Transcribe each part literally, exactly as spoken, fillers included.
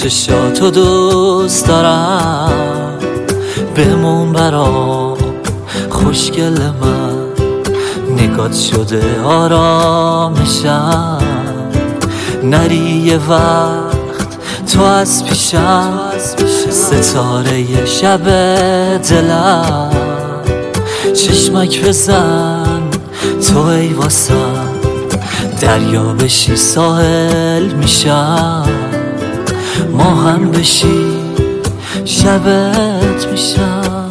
چشاتو دوست دارم، بمون برام خوشگل من، نگات شده آرامشم، نری یه وقت تو از پیشم، ستاره شب دلم، چشمک بزن تو ای واسم، دریا بشی ساحل میشم، ما هم بشی شبت میشم.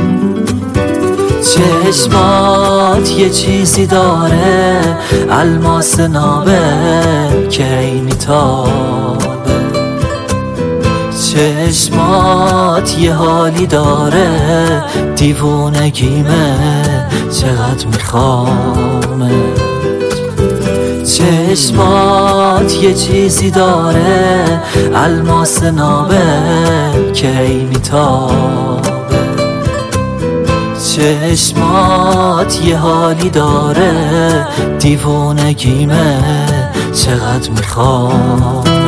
چشمات یه چیزی داره، الماس نابه که اینی تابه، چشمات یه حالی داره، دیوونگیمه چقدر میخوامه. چشمات یه چیزی داره، الماس نابه که اینی تابه، چشمات یه حالی داره، دیوونگیمه چقدر میخوامه.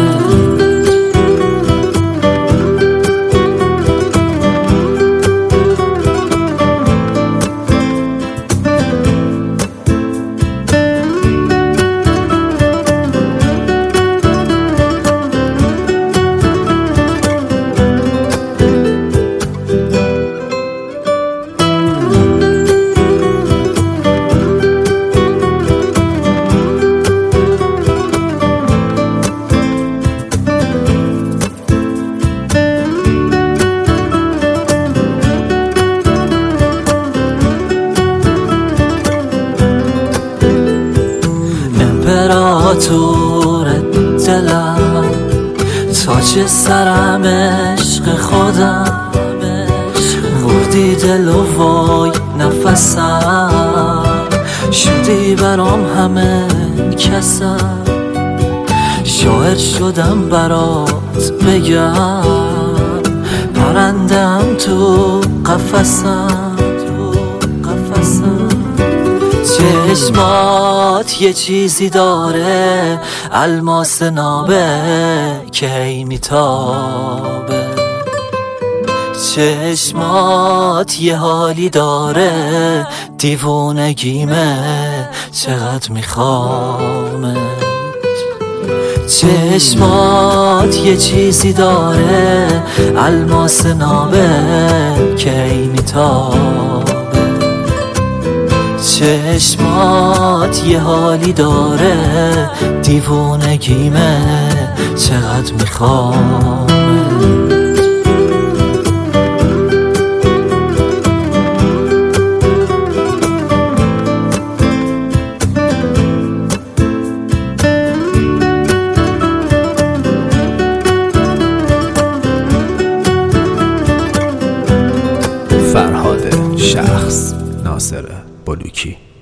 امپراتور دلم، تاج سرم عشق خودم، بردی دل و وای نفسم، شدی برام همه کسم، شاعر شدم برات بگم، پرندم تو قفسم. چشمات یه چیزی داره، الماس نابه که اینی تابه، چشمات یه حالی داره، دیوونگیمه چقدر میخوامه. چشمات یه چیزی داره، الماس نابه که اینی تابه، چشمات یه حالی داره، دیوونگیمه چقدر میخوامه. فرهاد شخص، ناصر بلوکی.